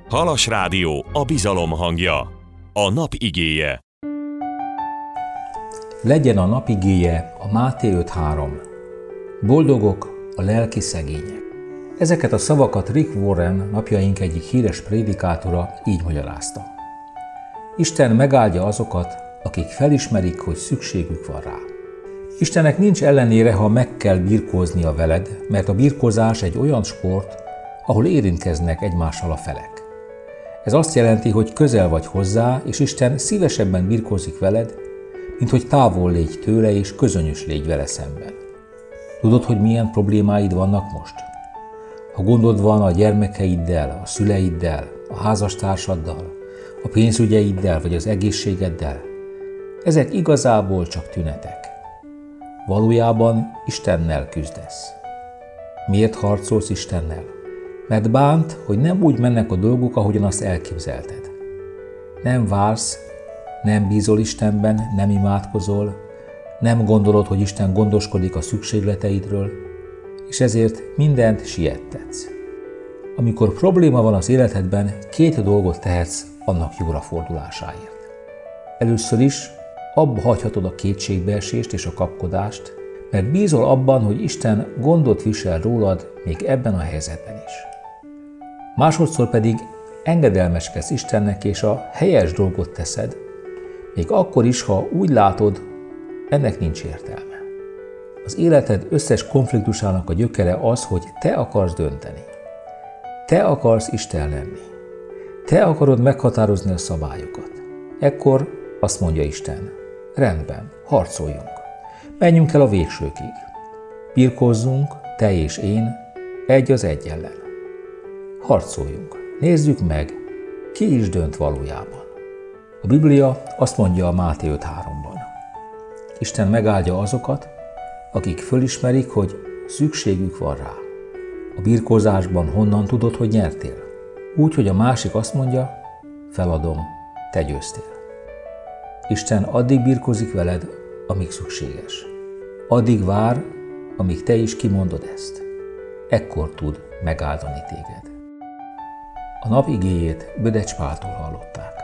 Halas Rádió, a bizalom hangja. A nap igéje. Legyen a nap igéje a Máté 5.3. Boldogok a lelki szegények. Ezeket a szavakat Rick Warren, napjaink egyik híres prédikátora így magyarázta. Isten megáldja azokat, akik felismerik, hogy szükségük van rá. Istennek nincs ellenére, ha meg kell birkóznia veled, mert a birkózás egy olyan sport, ahol érintkeznek egymással a felek. Ez azt jelenti, hogy közel vagy hozzá, és Isten szívesebben birkózik veled, mint hogy távol légy tőle, és közönyös légy vele szemben. Tudod, hogy milyen problémáid vannak most? Ha gondod van a gyermekeiddel, a szüleiddel, a házastársaddal, a pénzügyeiddel vagy az egészségeddel, ezek igazából csak tünetek. Valójában Istennel küzdesz. Miért harcolsz Istennel? Mert bánt, hogy nem úgy mennek a dolgok, ahogyan azt elképzelted. Nem vársz, nem bízol Istenben, nem imádkozol, nem gondolod, hogy Isten gondoskodik a szükségleteidről, és ezért mindent siettetsz. Amikor probléma van az életedben, 2 dolgot tehetsz annak jóra fordulásáért. Először is abba hagyhatod a kétségbeesést és a kapkodást, mert bízol abban, hogy Isten gondot visel rólad még ebben a helyzetben is. Másodszor pedig engedelmeskedsz Istennek, és a helyes dolgot teszed, még akkor is, ha úgy látod, ennek nincs értelme. Az életed összes konfliktusának a gyökere az, hogy te akarsz dönteni. Te akarsz Isten lenni. Te akarod meghatározni a szabályokat. Ekkor azt mondja Isten, rendben, harcoljunk. Menjünk el a végsőkig. Birkózzunk, te és én, egy az egy ellen. Harcoljunk. Nézzük meg, ki is dönt valójában. A Biblia azt mondja a Máté 5.3-ban. Isten megáldja azokat, akik fölismerik, hogy szükségük van rá. A birkózásban honnan tudod, hogy nyertél? Úgy, hogy a másik azt mondja, feladom, te győztél. Isten addig birkózik veled, amíg szükséges. Addig vár, amíg te is kimondod ezt. Ekkor tud megáldani téged. A nap igéjét Bödecs Páltól hallották.